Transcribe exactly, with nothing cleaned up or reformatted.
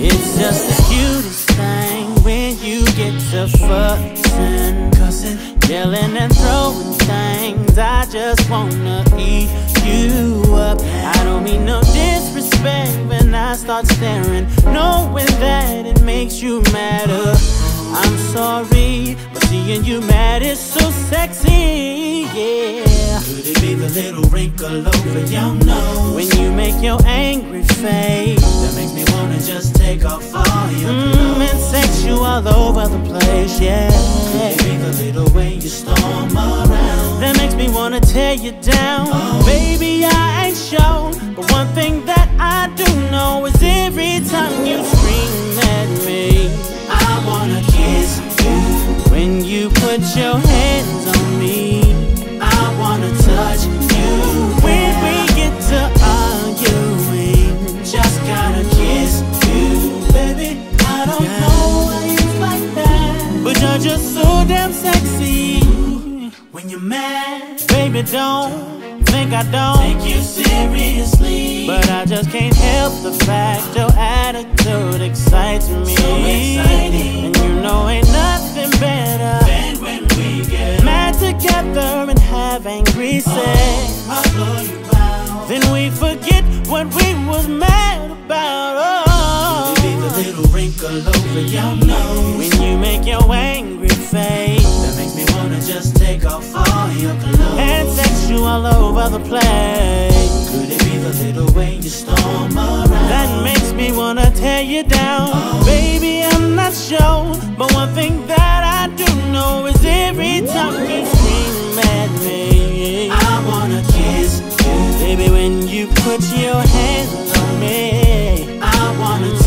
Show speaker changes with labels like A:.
A: It's just the cutest thing when you get to fussing, cussing, yelling and throwing things. I just wanna eat you up. I don't mean no disrespect when I start staring, knowing that it makes you madder. I'm sorry, but seeing you mad is so sexy, yeah.
B: Could it be the little wrinkle over your nose
A: when you make your angry face
B: that makes me wanna just take off all your clothes?
A: Mm, and sex you all over the place, yeah.
B: Could it be the little way you storm around
A: that makes me wanna tear you down?
B: Oh.
A: Baby, I ain't sure, but one thing that I do know is every time you scream at me,
B: I wanna kiss you.
A: When you put your hands on me,
B: I wanna touch you.
A: when we get to arguing,
B: just gotta kiss you, baby. I don't
A: yeah.
B: know why you like that,
A: but you're just so damn sexy.
B: when you're mad,
A: Baby, don't think I don't
B: take you seriously,
A: but I just can't help the fact your attitude excites me.
B: So exciting.
A: And you know ain't nothing better
B: and when we get
A: mad together and have angry sex.
B: I'll blow you out.
A: Then we forget what we was mad about. Oh.
B: Could it be the little wrinkle over your nose
A: When you make your angry face
B: that makes me wanna just take off all your clothes
A: and sex you all over the place?
B: Could it be the little way you storm around
A: That makes me wanna tear you down.
B: Oh.
A: Baby, I'm not sure, but one thing that I do know is every time you scream at me,
B: I wanna kiss you.
A: baby, when you put your hands on me,
B: I wanna